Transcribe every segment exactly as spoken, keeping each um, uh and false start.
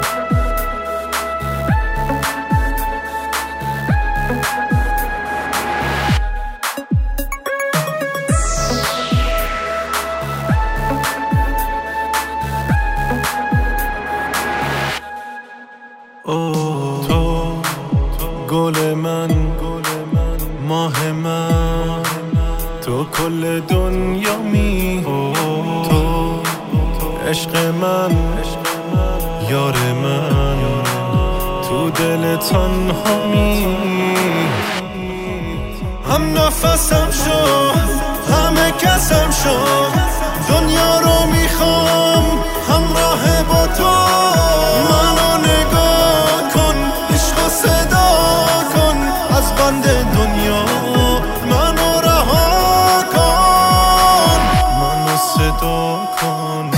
تو گل من، ماه من، تو کل دنیا می، تو عشق من، یار من، تو دل تنها می. هم نفسم شو، همه کسم شو، دنیا رو میخوام همراه با تو. منو نگاه کن، عشق صدا کن، از بند دنیا منو رها کن، منو صدا کن.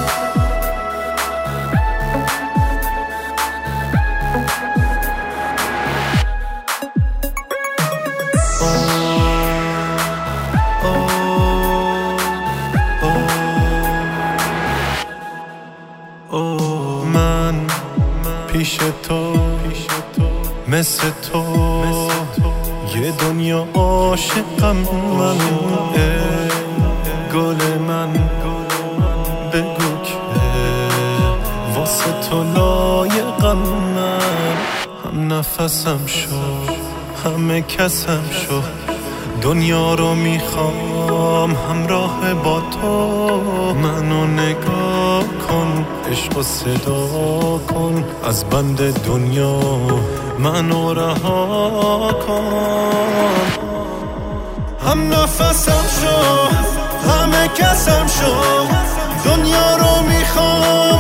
من پیش تو مثل تو یه دنیا عاشقم. من گل من بگو که واسه تو لایقم. من هم نفسم شو، همه کسم شو، دنیا رو میخوام همراه با تو. منو نگاه کن، عشق و صدا کن، از بند دنیا منو رها کن. هم نفسم شو، همه کسم شو، دنیا رو میخوام